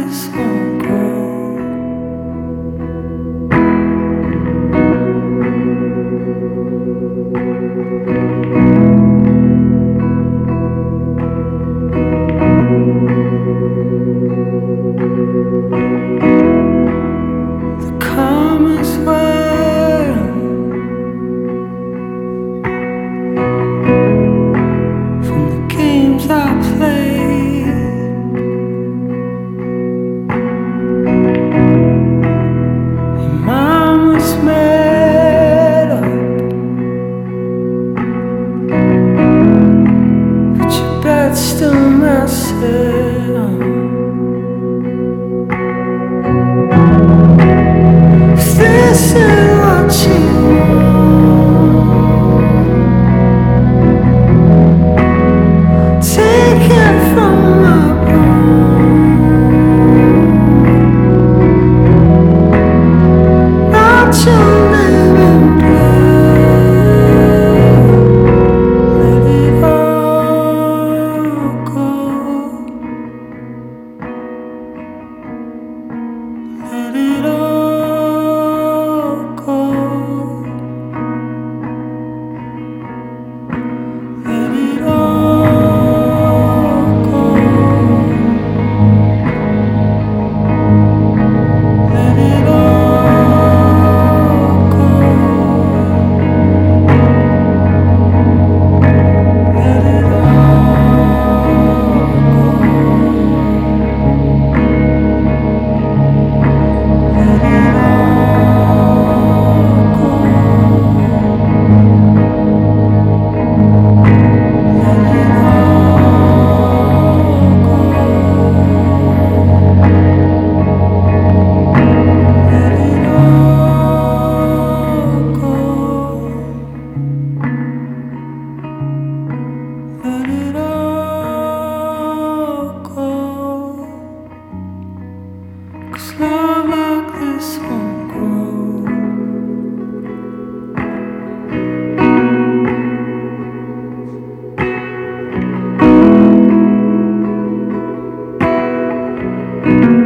this won't grow. The calmest way from the games I played. Your mind was made up, but your bed's still messing up. If this is what you want, take it from my room. Write your name in blood. Let it all go. Let it all go. Let it all go. Let it all go. Let it all go. 'Cause love like this won't grow.